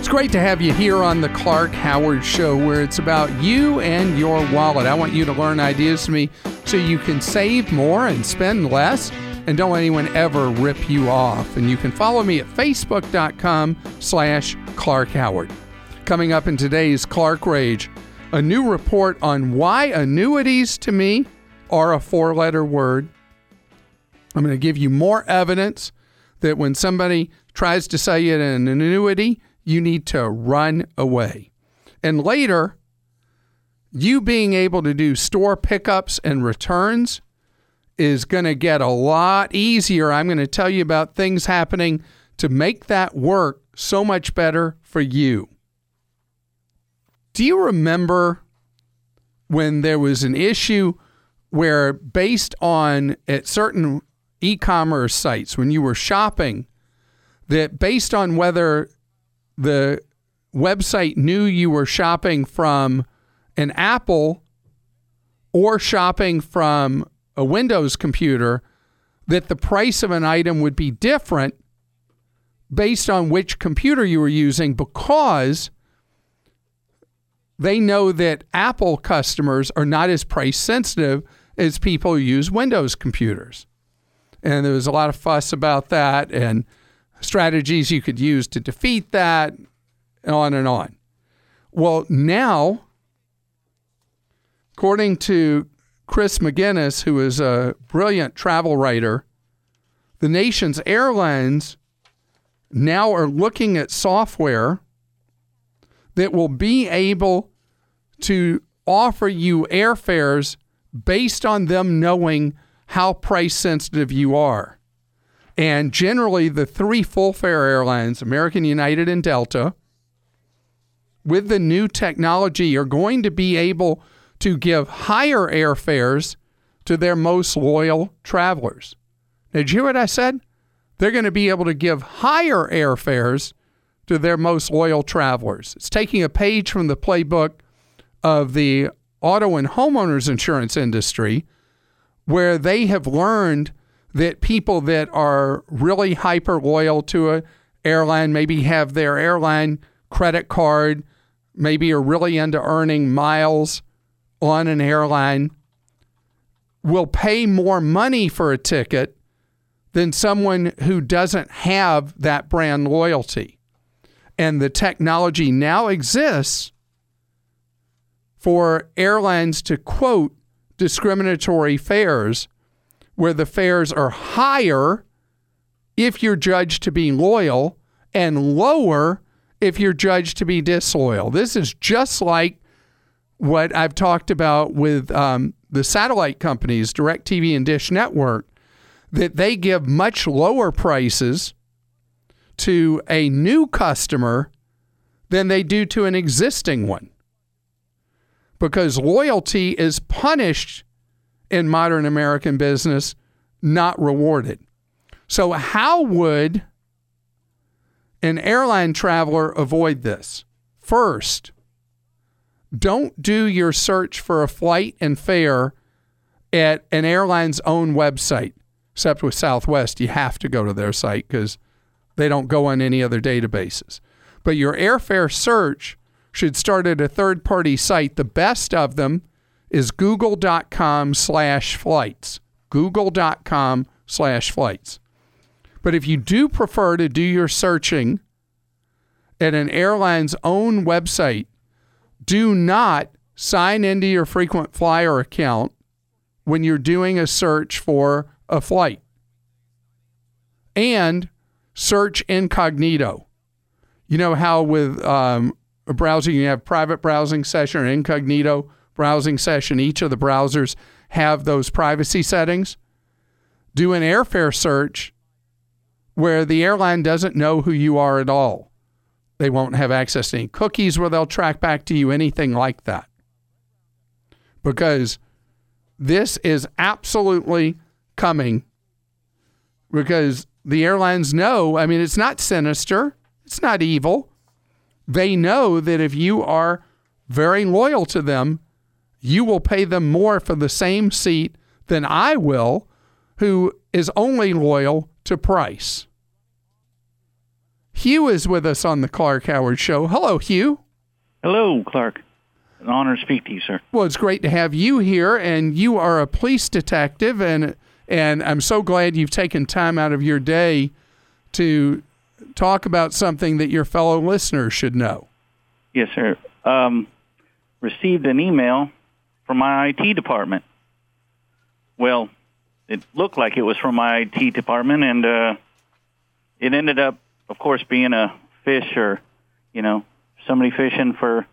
It's great to have you here on the Clark Howard Show, where it's about you and your wallet. I want you to learn ideas from me so you can save more and spend less, and don't let anyone ever rip you off. And you can follow me at facebook.com/Clark Howard. Coming up in today's Clark Rage, a new report on why annuities to me are a four-letter word. I'm going to give you more evidence that when somebody tries to sell you an annuity, you need to run away. And later, you being able to do store pickups and returns is going to get a lot easier. I'm going to tell you about things happening to make that work so much better for you. Do you remember when there was an issue where, based on at certain e-commerce sites, when you were shopping, that based on whether the website knew you were shopping from an Apple or shopping from a Windows computer, that the price of an item would be different based on which computer you were using, because they know that Apple customers are not as price sensitive as people who use Windows computers. And there was a lot of fuss about that and strategies you could use to defeat that, and on and on. Well, now, according to Chris McGinnis, who is a brilliant travel writer, the nation's airlines now are looking at software that will be able to offer you airfares based on them knowing how price sensitive you are. And generally, the three full-fare airlines, American, United, and Delta, with the new technology, are going to be able to give higher airfares to their most loyal travelers. Now, did you hear what I said? They're going to be able to give higher airfares to their most loyal travelers. It's taking a page from the playbook of the auto and homeowners insurance industry, where they have learned that people that are really hyper loyal to an airline, maybe have their airline credit card, maybe are really into earning miles on an airline, will pay more money for a ticket than someone who doesn't have that brand loyalty. And the technology now exists for airlines to quote discriminatory fares, where the fares are higher if you're judged to be loyal and lower if you're judged to be disloyal. This is just like what I've talked about with the satellite companies, DirecTV and Dish Network, that they give much lower prices to a new customer than they do to an existing one, because loyalty is punished in modern American business, not rewarded. So how would an airline traveler avoid this? First, don't do your search for a flight and fare at an airline's own website. Except with Southwest, you have to go to their site because they don't go on any other databases. But your airfare search should start at a third-party site. The best of them is google.com/flights. google.com/flights. But if you do prefer to do your searching at an airline's own website, do not sign into your frequent flyer account when you're doing a search for a flight. And search incognito. You know how with browsing, you have private browsing session or incognito browsing session. Each of the browsers have those privacy settings. Do an airfare search where the airline doesn't know who you are at all. They won't have access to any cookies where they'll track back to you, anything like that. Because this is absolutely coming, because the airlines know, I mean, it's not sinister. It's not evil. They know that if you are very loyal to them, you will pay them more for the same seat than I will, who is only loyal to price. Hugh is with us on the Clark Howard Show. Hello, Hugh. Hello, Clark. An honor to speak to you, sir. Well, it's great to have you here, and you are a police detective, and I'm so glad you've taken time out of your day to talk about something that your fellow listeners should know. Yes, sir. Received an email from my IT department. Well, it looked like it was from my IT department, and it ended up, of course, being a fish or, somebody fishing for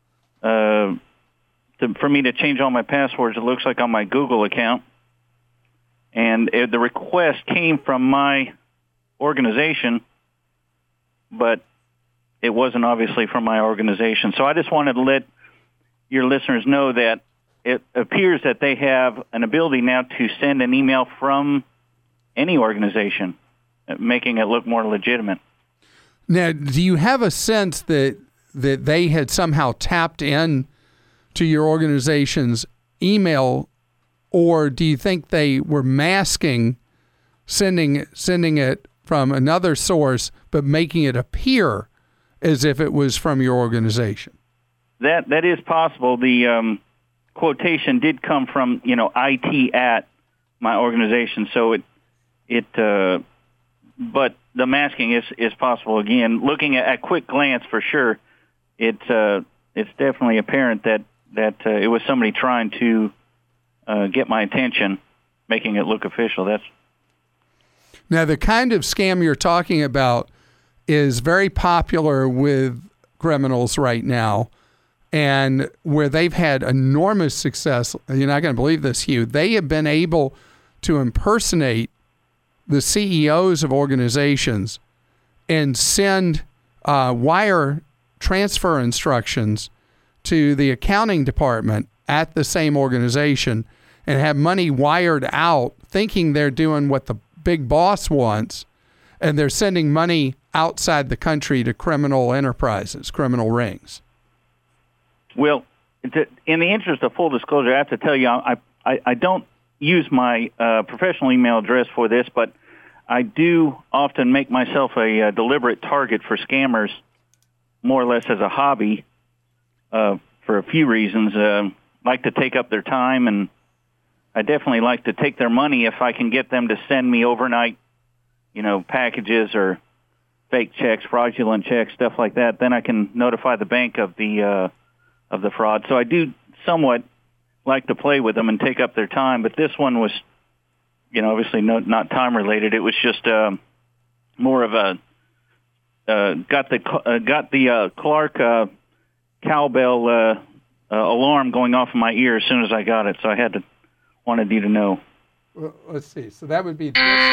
me to change all my passwords. It looks like on my Google account. And the request came from my organization, but it wasn't obviously from my organization. So I just wanted to let your listeners know that it appears that they have an ability now to send an email from any organization, making it look more legitimate. Now, do you have a sense that they had somehow tapped in to your organization's email, or do you think they were masking sending it from another source but making it appear as if it was from your organization? That is possible. The quotation did come from IT at my organization, so but the masking is possible. Again, looking at quick glance, for sure, it's definitely apparent that it was somebody trying to get my attention, making it look official. Now, the kind of scam you're talking about is very popular with criminals right now, and where they've had enormous success. You're not going to believe this, Hugh. They have been able to impersonate the CEOs of organizations and send wire transfer instructions to the accounting department at the same organization and have money wired out thinking they're doing what the big boss wants, and they're sending money outside the country to criminal enterprises, criminal rings. Well, in the interest of full disclosure, I have to tell you, I don't use my professional email address for this, but I do often make myself a deliberate target for scammers, more or less as a hobby, for a few reasons. Like to take up their time, and I definitely like to take their money if I can get them to send me overnight, packages or fake checks, fraudulent checks, stuff like that. Then I can notify the bank of the fraud. So I do somewhat like to play with them and take up their time. But this one was, obviously not time related. It was just more of a got the Clark cowbell alarm going off in my ear as soon as I got it. So I wanted you to know. Well, let's see. So that would be this one.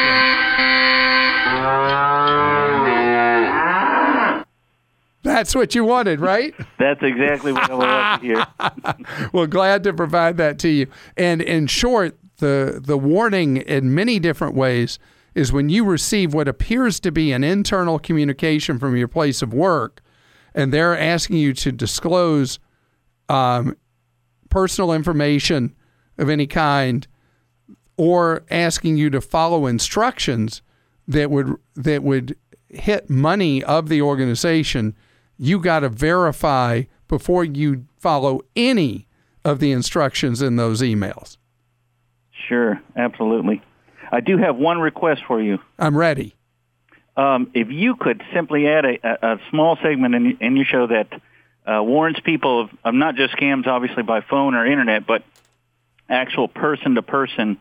That's what you wanted, right? That's exactly what I wanted to hear. Well, glad to provide that to you. And in short, the warning in many different ways is when you receive what appears to be an internal communication from your place of work, and they're asking you to disclose personal information of any kind, or asking you to follow instructions that would hit money of the organization, you got to verify before you follow any of the instructions in those emails. Sure, absolutely. I do have one request for you. I'm ready. If you could simply add a small segment in your show that warns people of not just scams, obviously, by phone or internet, but actual person-to-person,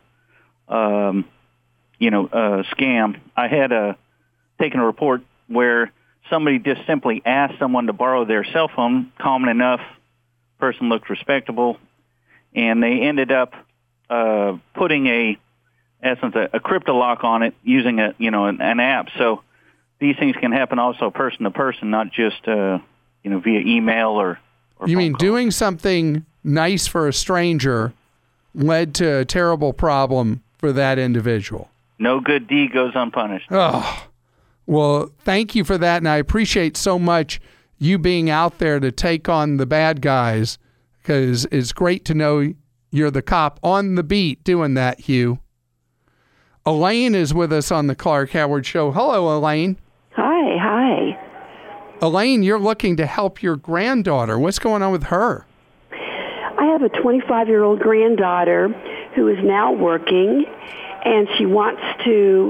scam. I had taken a report where somebody just simply asked someone to borrow their cell phone, common enough, person looked respectable, and they ended up putting a crypto lock on it using an app. So these things can happen also person to person, not just via email or you mean call. Doing something nice for a stranger led to a terrible problem for that individual. No good deed goes unpunished. Oh, well, thank you for that, and I appreciate so much you being out there to take on the bad guys, because it's great to know you're the cop on the beat doing that, Hugh. Elaine is with us on the Clark Howard Show. Hello, Elaine. Hi. Okay, hi. Elaine, you're looking to help your granddaughter. What's going on with her? I have a 25-year-old granddaughter who is now working, and she wants to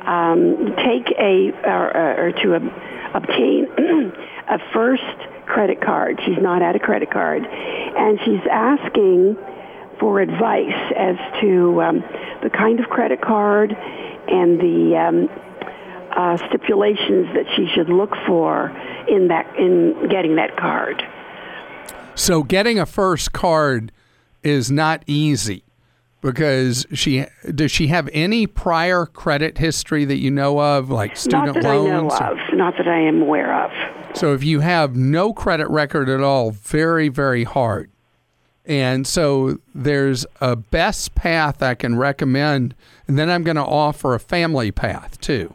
obtain a first credit card. She's not had a credit card, and she's asking for advice as to the kind of credit card and the stipulations that she should look for in getting that card. So getting a first card is not easy because does she have any prior credit history that you know of, like student loans? Not that I am aware of. So if you have no credit record at all, very, very hard. And so there's a best path I can recommend, and then I'm going to offer a family path too.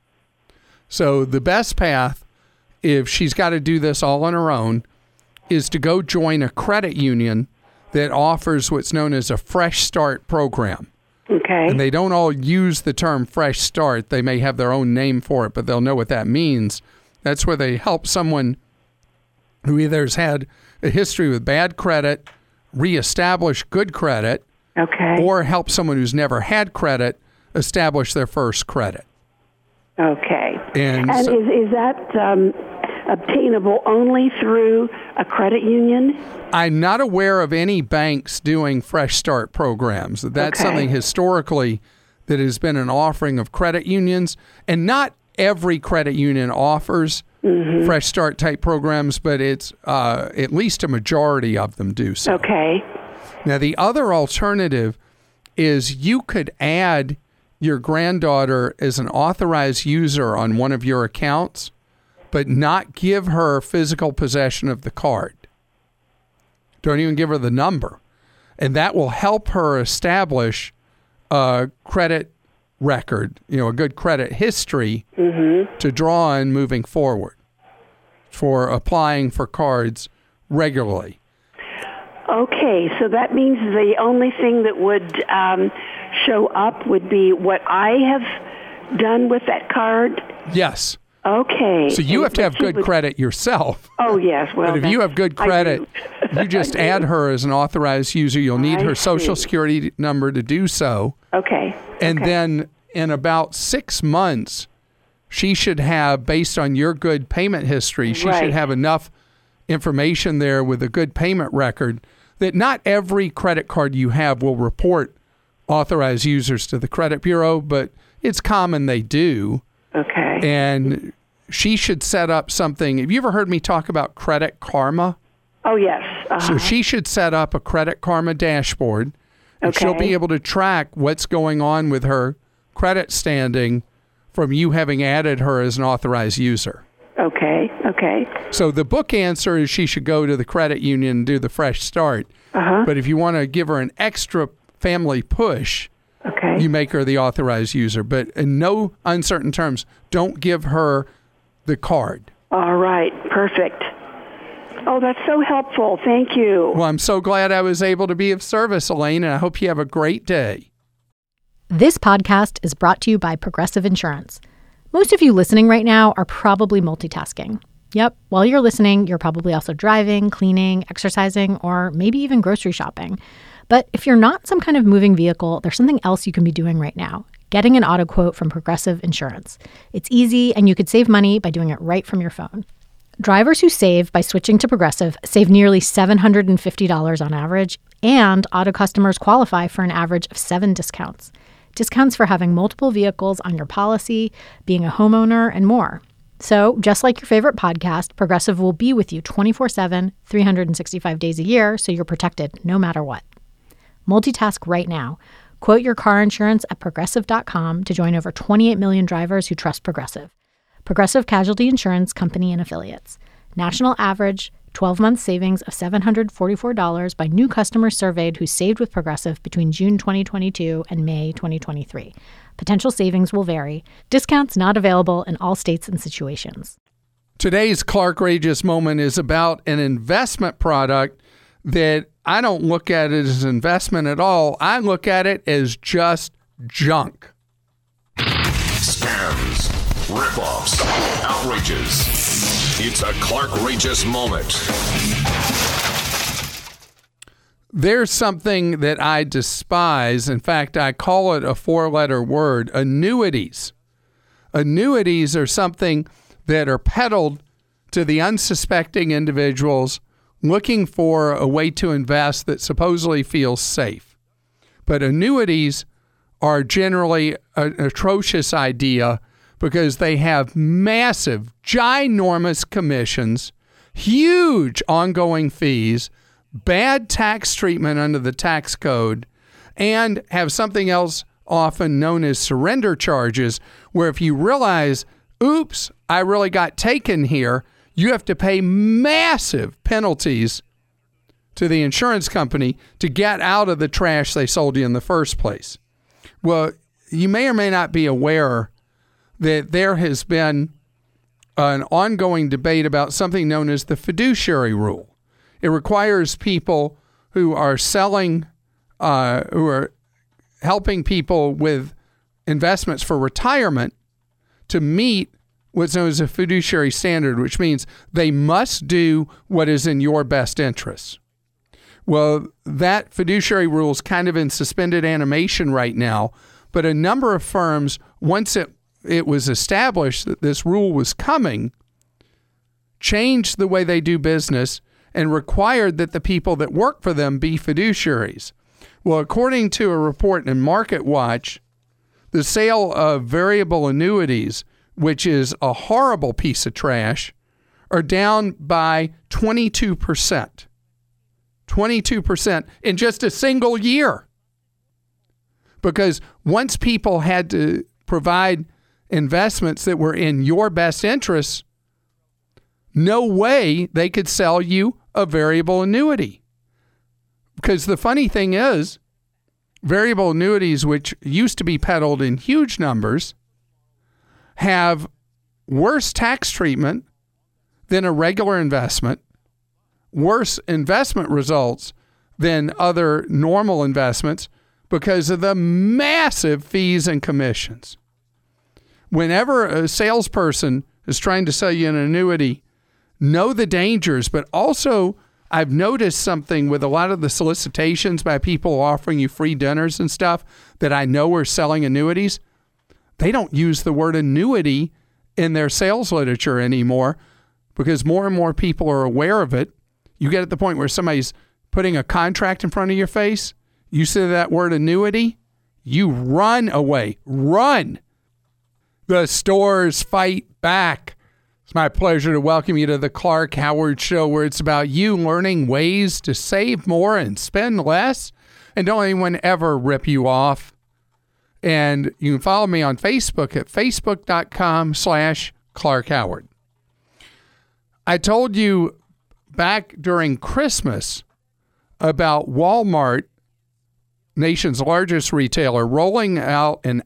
So the best path, if she's got to do this all on her own, is to go join a credit union that offers what's known as a Fresh Start program. Okay. And they don't all use the term Fresh Start. They may have their own name for it, but they'll know what that means. That's where they help someone who either has had a history with bad credit, reestablish good credit, okay, or help someone who's never had credit establish their first credit. Okay. And so, is that obtainable only through a credit union? I'm not aware of any banks doing Fresh Start programs. That's something historically that has been an offering of credit unions, and not every credit union offers Fresh Start type programs, but it's at least a majority of them do so. Okay. Now, the other alternative is you could add your granddaughter as an authorized user on one of your accounts, but not give her physical possession of the card. Don't even give her the number. And that will help her establish a credit record, a good credit history to draw on moving forward for applying for cards regularly. Okay, so that means the only thing that would show up would be what I have done with that card? Yes. Okay. So you have to have good credit yourself. Oh, yes. Well, but if you have good credit, you just add her as an authorized user. You'll need her Social Security number to do so. Okay. And then in about 6 months, she should have, based on your good payment history, she should have enough information there with a good payment record that not every credit card you have will report authorized users to the credit bureau, but it's common they do. Okay. And she should set up something. Have you ever heard me talk about Credit Karma? Oh, yes. So she should set up a Credit Karma dashboard, and she'll be able to track what's going on with her credit standing from you having added her as an authorized user. Okay. So the book answer is she should go to the credit union and do the Fresh Start. But if you want to give her an extra family push, you make her the authorized user. But in no uncertain terms, don't give her the card. All right. Perfect. Oh, that's so helpful. Thank you. Well, I'm so glad I was able to be of service, Elaine, and I hope you have a great day. This podcast is brought to you by Progressive Insurance. Most of you listening right now are probably multitasking. Yep, while you're listening, you're probably also driving, cleaning, exercising, or maybe even grocery shopping. But if you're not some kind of moving vehicle, there's something else you can be doing right now. Getting an auto quote from Progressive Insurance. It's easy, and you could save money by doing it right from your phone. Drivers who save by switching to Progressive save nearly $750 on average, and auto customers qualify for an average of 7 discounts. Discounts for having multiple vehicles on your policy, being a homeowner, and more. So, just like your favorite podcast, Progressive will be with you 24/7, 365 days a year, so you're protected no matter what. Multitask right now. Quote your car insurance at Progressive.com to join over 28 million drivers who trust Progressive. Progressive Casualty Insurance Company and Affiliates. National average 12-month savings of $744 by new customers surveyed who saved with Progressive between June 2022 and May 2023. Potential savings will vary. Discounts not available in all states and situations. Today's Clark Rageous moment is about an investment product that I don't look at it as investment at all. I look at it as just junk. Scams, Rip-offs. Outrages. It's a Clark-rageous moment. There's something that I despise. In fact, I call it a 4-letter word, annuities. Annuities are something that are peddled to the unsuspecting individuals looking for a way to invest that supposedly feels safe. But annuities are generally an atrocious idea because they have massive, ginormous commissions, huge ongoing fees, bad tax treatment under the tax code, and have something else often known as surrender charges, where if you realize, oops, I really got taken here, you have to pay massive penalties to the insurance company to get out of the trash they sold you in the first place. Well, you may or may not be aware that there has been an ongoing debate about something known as the fiduciary rule. It requires people who are selling, who are helping people with investments for retirement to meet what's known as a fiduciary standard, which means they must do what is in your best interest. Well, that fiduciary rule is kind of in suspended animation right now, but a number of firms, once it was established that this rule was coming, changed the way they do business and required that the people that work for them be fiduciaries. Well, according to a report in MarketWatch, the sale of variable annuities, which is a horrible piece of trash, are down by 22%. 22% in just a single year. Because once people had to provide investments that were in your best interests, no way they could sell you a variable annuity. Because the funny thing is, variable annuities, which used to be peddled in huge numbers, have worse tax treatment than a regular investment, worse investment results than other normal investments because of the massive fees and commissions. Whenever a salesperson is trying to sell you an annuity, know the dangers, but also I've noticed something with a lot of the solicitations by people offering you free dinners and stuff that I know are selling annuities. They don't use the word annuity in their sales literature anymore because more and more people are aware of it. You get at the point where somebody's putting a contract in front of your face, you say that word annuity, you run away. Run! The stores fight back. It's my pleasure to welcome you to the Clark Howard Show, where it's about you learning ways to save more and spend less, and don't anyone ever rip you off. And you can follow me on Facebook at facebook.com/Clark Howard. I told you back during Christmas about Walmart, nation's largest retailer, rolling out a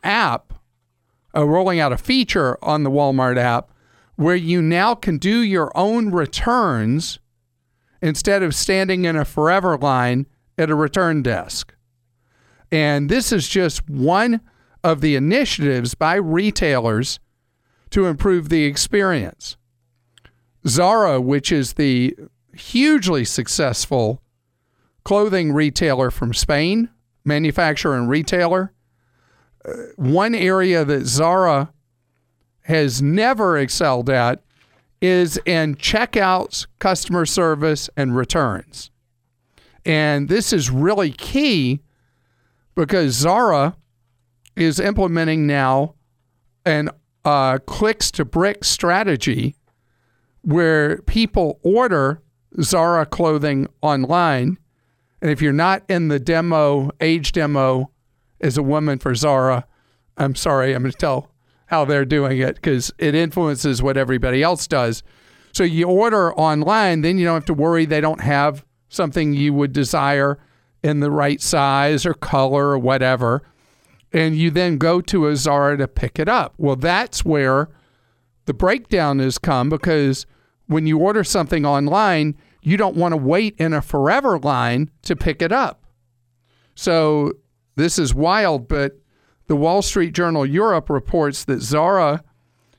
feature on the Walmart app where you now can do your own returns instead of standing in a forever line at a return desk. And this is just one of the initiatives by retailers to improve the experience. Zara, which is the hugely successful clothing retailer from Spain, manufacturer and retailer, one area that Zara has never excelled at is in checkouts, customer service, and returns. And this is really key because Zara is implementing now an clicks to bricks strategy where people order Zara clothing online. And if you're not in the age demo as a woman for Zara, I'm sorry, I'm going to tell how they're doing it because it influences what everybody else does. So you order online, then you don't have to worry they don't have something you would desire in the right size or color or whatever. And you then go to a Zara to pick it up. Well, that's where the breakdown has come, because when you order something online, you don't want to wait in a forever line to pick it up. So this is wild, but the Wall Street Journal Europe reports that Zara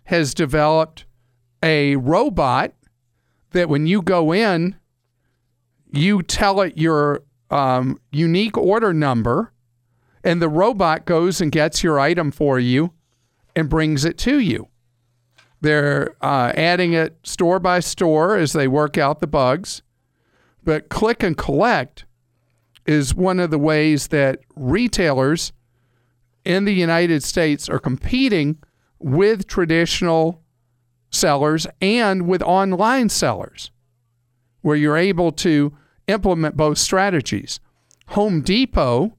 has developed a robot that when you go in, you tell it your unique order number, and the robot goes and gets your item for you and brings it to you. They're adding it store by store as they work out the bugs. But click and collect is one of the ways that retailers in the United States are competing with traditional sellers and with online sellers, where you're able to implement both strategies. Home Depot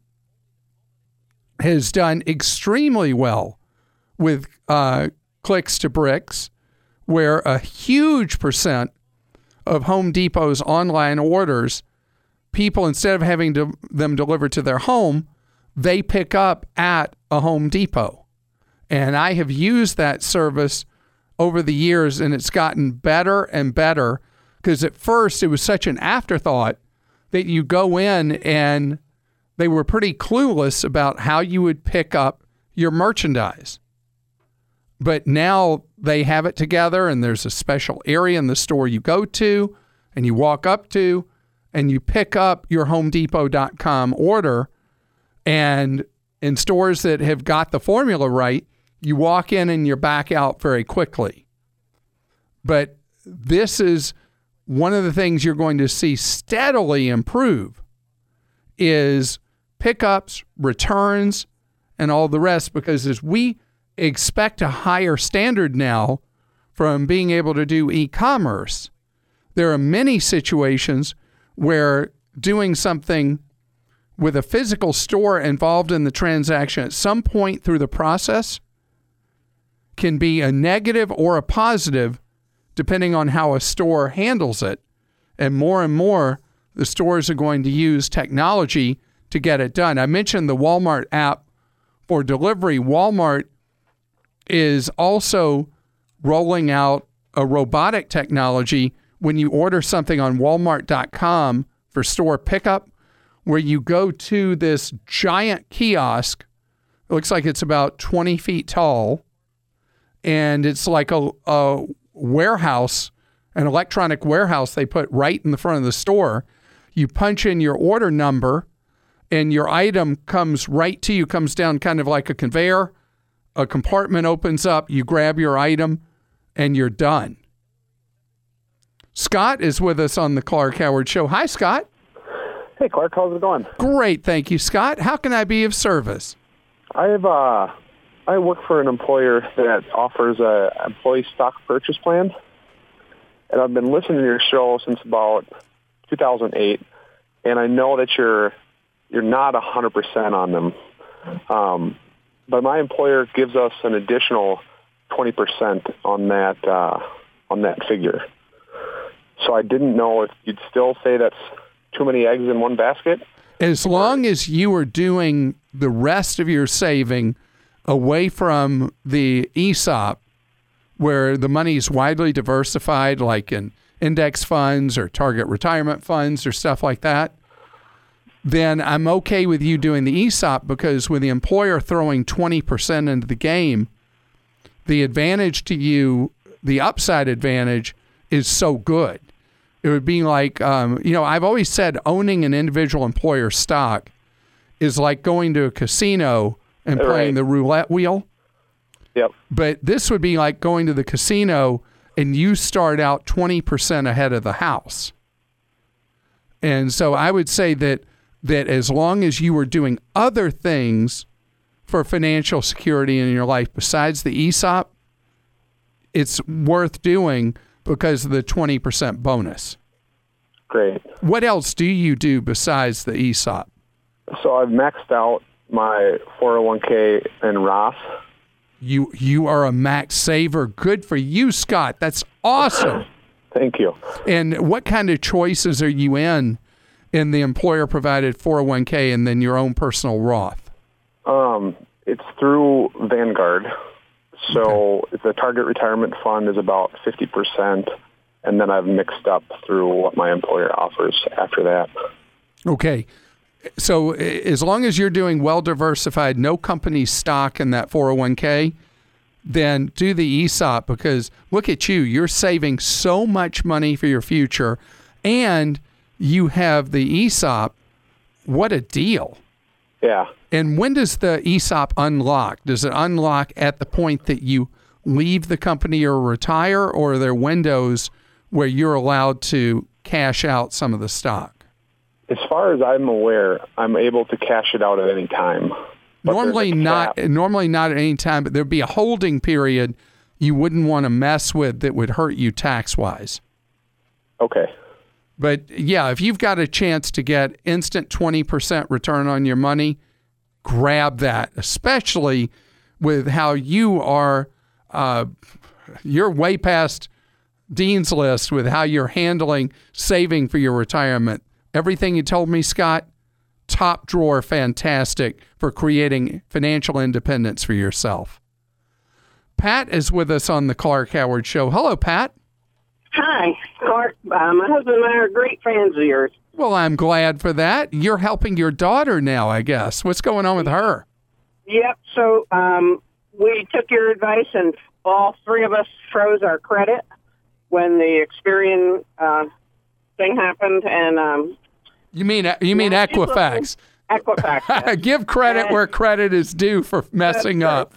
has done extremely well with clicks to bricks, where a huge percent of Home Depot's online orders, people, instead of having them delivered to their home, they pick up at a Home Depot. And I have used that service over the years, and it's gotten better and better, because at first it was such an afterthought that you go in and they were pretty clueless about how you would pick up your merchandise. But now they have it together, and there's a special area in the store you go to and you walk up to and you pick up your HomeDepot.com order. And in stores that have got the formula right, you walk in and you're back out very quickly. But this is one of the things you're going to see steadily improve is pickups, returns, and all the rest, because as we expect a higher standard now from being able to do e-commerce, there are many situations where doing something with a physical store involved in the transaction at some point through the process can be a negative or a positive depending on how a store handles it. And more, the stores are going to use technology to get it done. I mentioned the Walmart app for delivery. Walmart is also rolling out a robotic technology when you order something on Walmart.com for store pickup, where you go to this giant kiosk. It looks like it's about 20 feet tall, and it's like a warehouse, an electronic warehouse they put right in the front of the store. You punch in your order number, and your item comes right to you, comes down kind of like a conveyor. A compartment opens up, you grab your item, and you're done. Scott is with us on the Clark Howard Show. Hi, Scott. Hey, Clark. How's it going? Great, thank you, Scott. How can I be of service? I work for an employer that offers a employee stock purchase plan, and I've been listening to your show since about 2008, and I know that you're not 100% on them. But my employer gives us an additional 20% on that figure. So I didn't know if you'd still say that's too many eggs in one basket. As long as you are doing the rest of your saving away from the ESOP, where the money is widely diversified, like in index funds or target retirement funds or stuff like that, then I'm okay with you doing the ESOP, because with the employer throwing 20% into the game, the advantage to you, the upside advantage, is so good. It would be like, I've always said owning an individual employer stock is like going to a casino and playing the roulette wheel. Yep. But this would be like going to the casino and you start out 20% ahead of the house. And so I would say that as long as you were doing other things for financial security in your life besides the ESOP, it's worth doing because of the 20% bonus. Great. What else do you do besides the ESOP? So I've maxed out my 401k and Roth. You are a max saver. Good for you, Scott. That's awesome. Thank you. And what kind of choices are you in the employer-provided 401k and then your own personal Roth? It's through Vanguard. So the target retirement fund is about 50%, and then I've mixed up through what my employer offers after that. Okay. So as long as you're doing well-diversified, no company stock in that 401k, then do the ESOP, because look at you. You're saving so much money for your future, and you have the ESOP. What a deal. Yeah. And when does the ESOP unlock? Does it unlock at the point that you leave the company or retire, or are there windows where you're allowed to cash out some of the stock? As far as I'm aware, I'm able to cash it out at any time. Normally not at any time, but there'd be a holding period you wouldn't want to mess with that would hurt you tax-wise. Okay. But yeah, if you've got a chance to get instant 20% return on your money, grab that, especially with how you are, you're way past Dean's List with how you're handling saving for your retirement. Everything you told me, Scott, top drawer fantastic for creating financial independence for yourself. Pat is with us on the Clark Howard Show. Hello, Pat. Hi, Clark. My husband and I are great fans of yours. Well, I'm glad for that. You're helping your daughter now, I guess. What's going on with her? Yep. So we took your advice, and all three of us froze our credit when the Experian thing happened. And you mean Equifax? Equifax. Yes. Give credit where credit is due for messing up.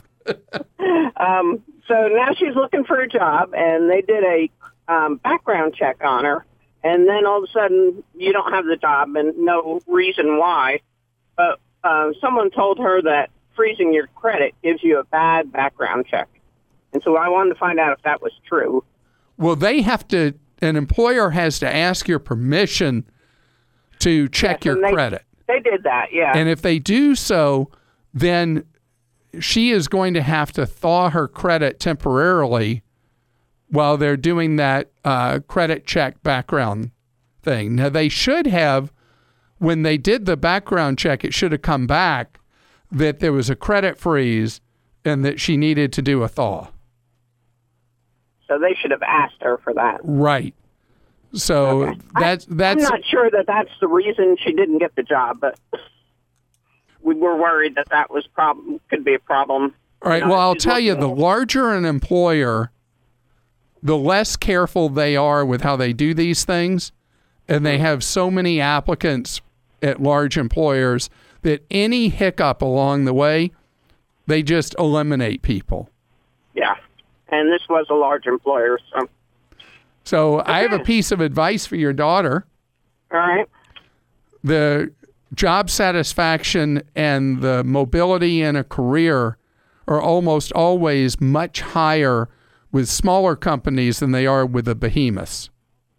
So now she's looking for a job, and they did a background check on her, and then all of a sudden you don't have the job and no reason why. But someone told her that freezing your credit gives you a bad background check. And so I wanted to find out if that was true. Well, an employer has to ask your permission to check your credit. They did that, yeah. And if they do so, then she is going to have to thaw her credit temporarily while they're doing that credit check background thing. Now, they should have, when they did the background check, it should have come back that there was a credit freeze and that she needed to do a thaw. So they should have asked her for that. Right. So okay. that's I'm not sure that that's the reason she didn't get the job, but we were worried that was could be a problem. All right. Well, I'll tell you, the larger an employer, the less careful they are with how they do these things, and they have so many applicants at large employers that any hiccup along the way, they just eliminate people. Yeah, and this was a large employer, So okay. I have a piece of advice for your daughter. All right. The job satisfaction and the mobility in a career are almost always much higher with smaller companies than they are with the behemoths.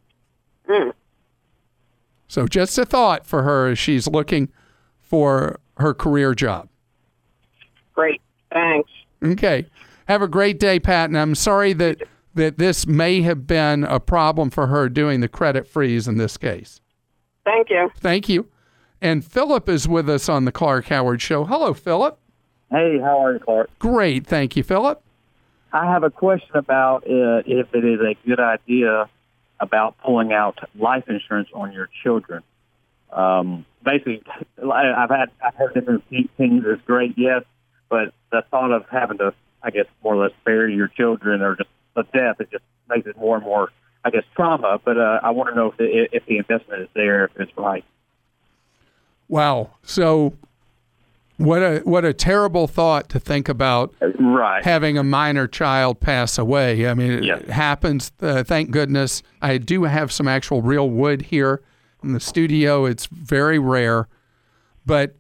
So just a thought for her as she's looking for her career job. Great. Thanks. Okay. Have a great day, Pat. And I'm sorry that this may have been a problem for her doing the credit freeze in this case. Thank you. Thank you. And Philip is with us on the Clark Howard Show. Hello, Philip. Hey, how are you, Clark? Great. Thank you, Philip. I have a question about if it is a good idea about pulling out life insurance on your children. Basically, I've heard different things. It's great, yes, but the thought of having to, I guess, more or less bury your children or just a death, it just makes it more and more, I guess, trauma. But I want to know if the investment is there, if it's right. Wow. So what a terrible thought to think about, right, having a minor child pass away. I mean, it happens, thank goodness. I do have some actual real wood here in the studio. It's very rare. But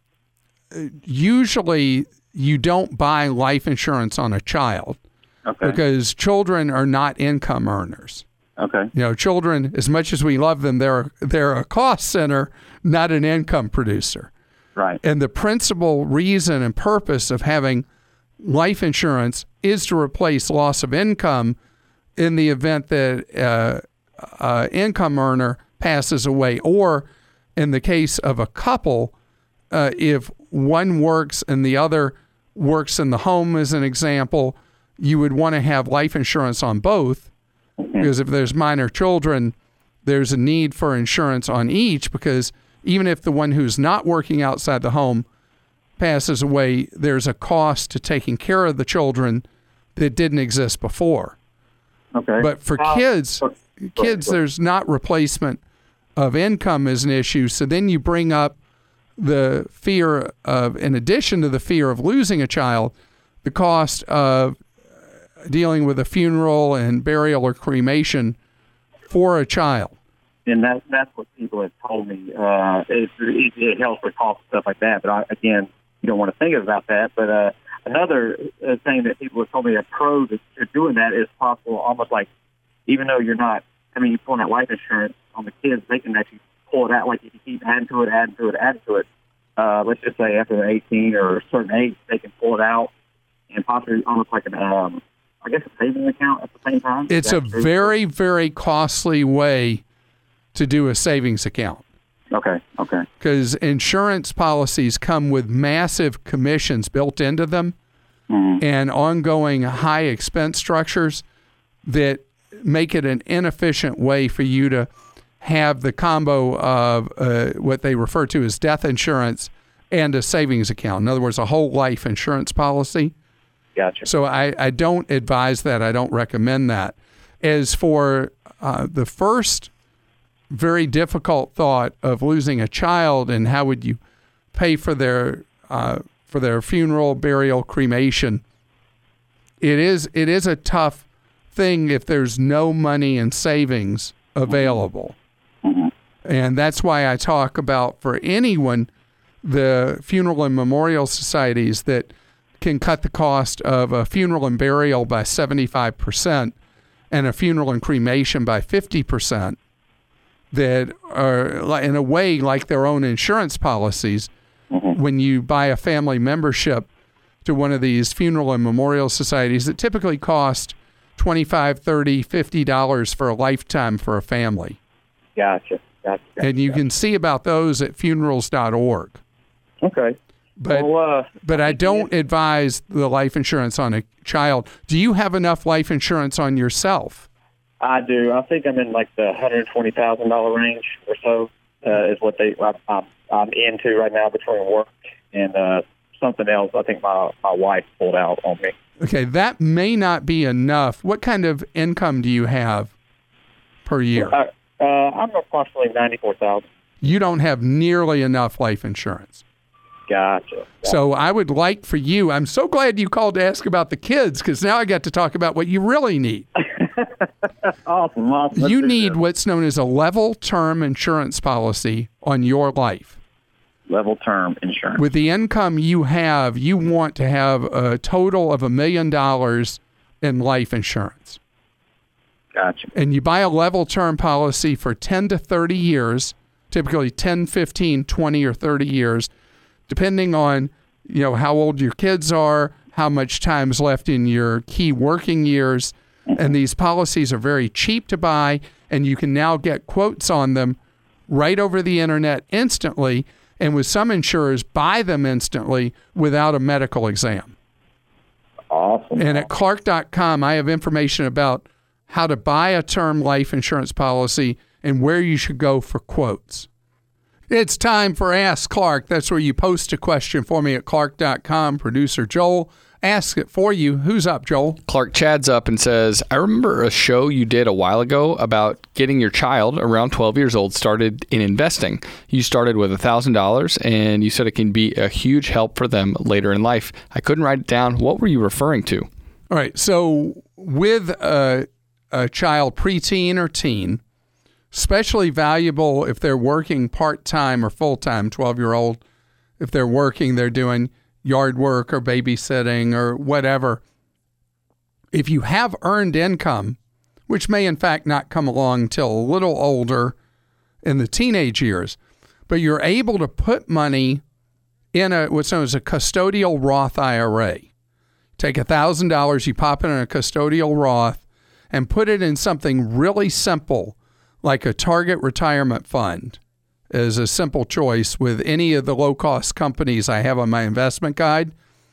usually you don't buy life insurance on a child because children are not income earners. Okay. You know, children, as much as we love them, they're a cost center, not an income producer. Right. And the principal reason and purpose of having life insurance is to replace loss of income in the event that income earner passes away, or in the case of a couple, if one works and the other works in the home, as an example, you would want to have life insurance on both, because if there's minor children, there's a need for insurance on each, because even if the one who's not working outside the home passes away, there's a cost to taking care of the children that didn't exist before. Okay. But for kids, there's not replacement of income as an issue. So then you bring up the fear of, in addition to the fear of losing a child, the cost of dealing with a funeral and burial or cremation for a child. And that's what people have told me. It helps with cost and stuff like that. But again, you don't want to think about that. But another thing that people have told me, a pro to doing that is possible, almost like, even though you're not, you're pulling out life insurance on the kids, they can actually pull it out. Like if you keep adding to it, let's just say after they're 18 or a certain age, they can pull it out and possibly almost like a savings account at the same time. It's a very, very costly way to do a savings account. Okay. Because insurance policies come with massive commissions built into them and ongoing high expense structures that make it an inefficient way for you to have the combo of what they refer to as death insurance and a savings account. In other words, a whole life insurance policy. Gotcha. So I don't advise that. I don't recommend that. As for the first very difficult thought of losing a child and how would you pay for their funeral, burial, cremation, it is a tough thing if there's no money in savings available. And that's why I talk about, for anyone, the funeral and memorial societies that can cut the cost of a funeral and burial by 75% and a funeral and cremation by 50%, that are in a way like their own insurance policies. When you buy a family membership to one of these funeral and memorial societies, that typically cost $25, $30, $50 for a lifetime for a family. Gotcha. And you can see about those at funerals.org. Okay. But I don't advise the life insurance on a child. Do you have enough life insurance on yourself? I do. I think I'm in like the $120,000 range or so is what I'm into right now between work and something else. I think my wife pulled out on me. Okay, that may not be enough. What kind of income do you have per year? I'm approximately $94,000. You don't have nearly enough life insurance. Gotcha. So I would like for you, I'm so glad you called to ask about the kids, because now I got to talk about what you really need. Awesome. You need what's known as a level term insurance policy on your life. Level term insurance. With the income you have, you want to have a total of $1 million in life insurance. Gotcha. And you buy a level term policy for 10 to 30 years, typically 10, 15, 20, or 30 years, depending on, how old your kids are, how much time's left in your key working years. And these policies are very cheap to buy, and you can now get quotes on them right over the internet instantly. And with some insurers, buy them instantly without a medical exam. Awesome. And at Clark.com, I have information about how to buy a term life insurance policy and where you should go for quotes. It's time for Ask Clark. That's where you post a question for me at Clark.com. Producer Joel asks it for you. Who's up, Joel? Clark Chad's up and says, I remember a show you did a while ago about getting your child around 12 years old started in investing. You started with $1,000 and you said it can be a huge help for them later in life. I couldn't write it down. What were you referring to? All right. So with a child, preteen or teen, especially valuable if they're working part-time or full-time, 12-year-old. If they're working, they're doing yard work or babysitting or whatever. If you have earned income, which may in fact not come along till a little older in the teenage years, but you're able to put money in what's known as a custodial Roth IRA. Take $1,000, you pop it in a custodial Roth and put it in something really simple like a target retirement fund is a simple choice with any of the low-cost companies I have on my investment guide.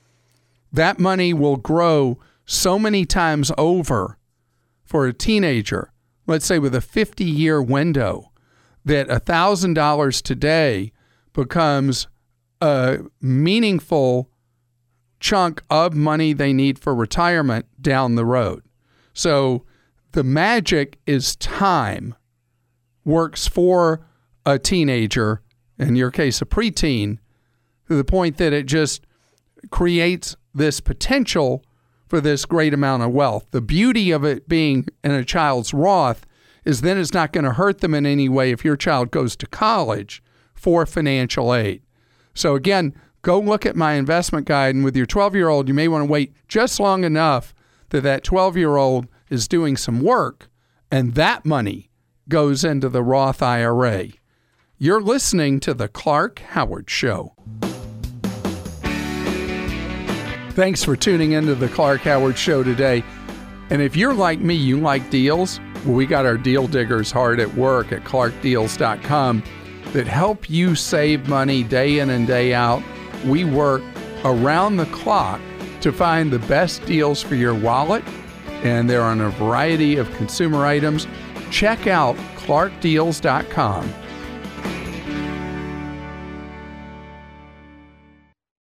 That money will grow so many times over for a teenager, let's say with a 50-year window, that $1,000 today becomes a meaningful chunk of money they need for retirement down the road. So the magic is time. Works for a teenager, in your case, a preteen, to the point that it just creates this potential for this great amount of wealth. The beauty of it being in a child's Roth is then it's not going to hurt them in any way if your child goes to college for financial aid. So again, go look at my investment guide, and with your 12-year-old, you may want to wait just long enough that 12-year-old is doing some work, and that money goes into the Roth IRA. You're listening to The Clark Howard Show. Thanks for tuning into The Clark Howard Show today. And if you're like me, you like deals, well, we got our deal diggers hard at work at clarkdeals.com that help you save money day in and day out. We work around the clock to find the best deals for your wallet, and they're on a variety of consumer items. Check out clarkdeals.com